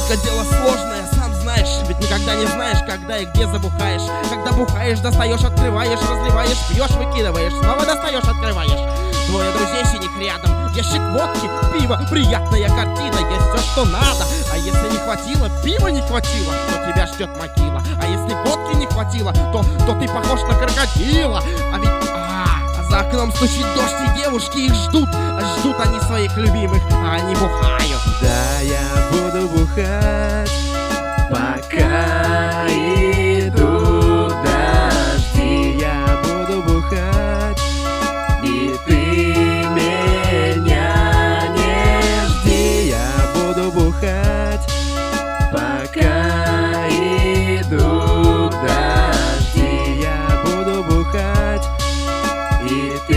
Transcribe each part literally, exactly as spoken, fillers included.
Водка дело сложное, сам знаешь, ведь никогда не знаешь, когда и где забухаешь. Когда бухаешь, достаешь, открываешь, разливаешь, пьешь, выкидываешь, снова достаешь, открываешь. Двое друзей синих рядом, ящик водки, пиво, приятная картина, есть все, что надо. А если не хватило, пива не хватило, то тебя ждет могила. А если водки не хватило, то, то ты похож на крокодила. А ведь а, а за окном стучит дождь, и девушки их ждут. А ждут они своих любимых, а они бухают. Да, я буду бухать, пока идут дожди. Я буду бухать, и ты меня не жди. Я буду бухать, пока идут дожди. Я буду бухать, и ты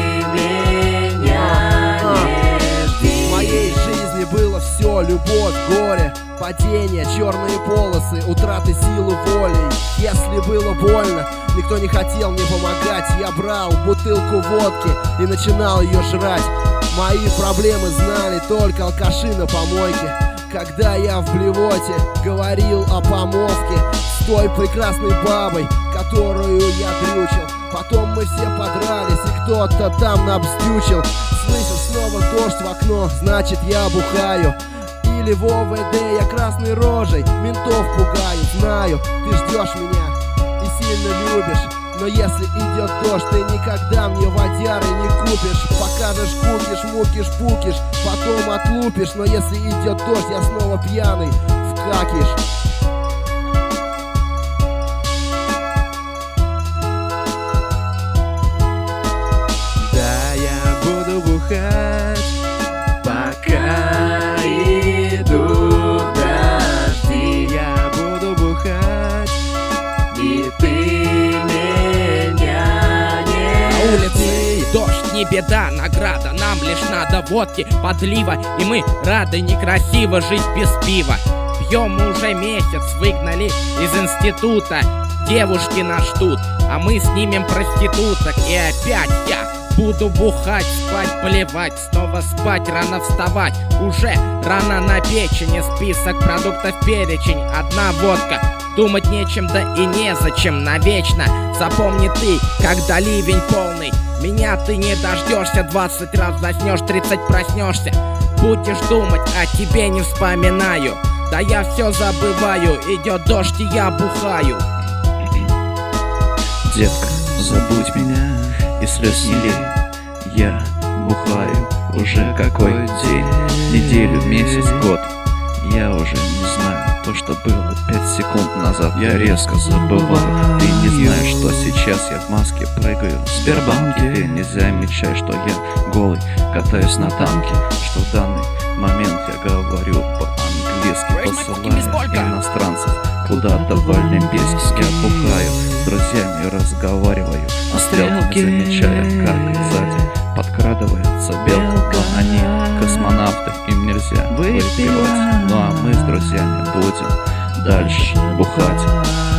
меня не жди. В моей жизни было все: любовь, горе, падение, черные полосы, утраты силы воли. Если было больно, никто не хотел мне помогать. Я брал бутылку водки и начинал ее жрать. Мои проблемы знали только алкаши на помойке. Когда я в блевоте говорил о помолвке с той прекрасной бабой, которую я дрючил. Потом мы все подрались, и кто-то там набстючил. Слышу снова дождь в окно, значит я бухаю. Или в о вэ дэ я красной рожей ментов пугаю. Знаю, ты ждешь меня и сильно любишь, но если идет дождь, ты никогда мне водяры не купишь. Покажешь, кукиш, мукиш, пукиш, потом отлупишь. Но если идет дождь, я снова пьяный вкакишь. Да, я буду бухать, пока идут дожди. Я буду бухать, и ты меня не На улице дождь, не беда, награда. Нам лишь надо водки, подлива, и мы рады некрасиво жить без пива. Пьем уже месяц, выгнали из института. Девушки нас ждут, а мы снимем проституток. И опять я буду бухать, спать, плевать, снова спать, рано вставать. Уже рано на печени, список продуктов перечень. Одна водка, думать нечем, да и незачем навечно. Запомни ты, когда ливень полный, меня ты не дождешься. Двадцать раз заснешь, тридцать проснешься. Будешь думать, о тебе не вспоминаю. Да я все забываю, идет дождь и я бухаю. Детка, забудь меня и слез не лей. Я бухаю уже какой день, неделю, месяц, год. Я уже не знаю то, что было пять секунд назад. Я резко забываю. Ты не знаешь, что сейчас я в маске прыгаю в Сбербанке. Ты не замечаешь, что я голый катаюсь на танке. Что в данный момент я говорю по-английски, посылаю иностранцев куда-то в Олимпийск. Я бухаю, с друзьями разговариваю, а стрелки замечая, как сзади подкрадывается белка. Но они космонавты, им нельзя выпивать. Ну а мы с друзьями будем дальше бухать.